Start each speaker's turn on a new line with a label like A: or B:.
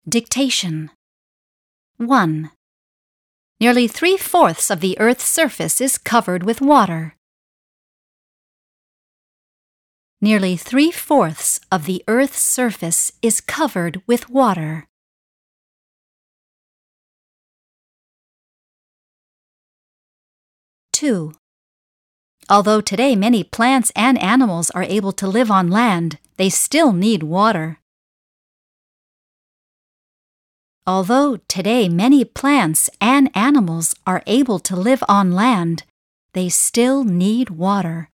A: Dictation 1. Nearly 3/4 of the Earth's surface is covered with water. Nearly 3/4 of the Earth's surface is covered with water. 2. Although today many plants and animals are able to live on land, they still need water. Although today many plants and animals are able to live on land, they still need water.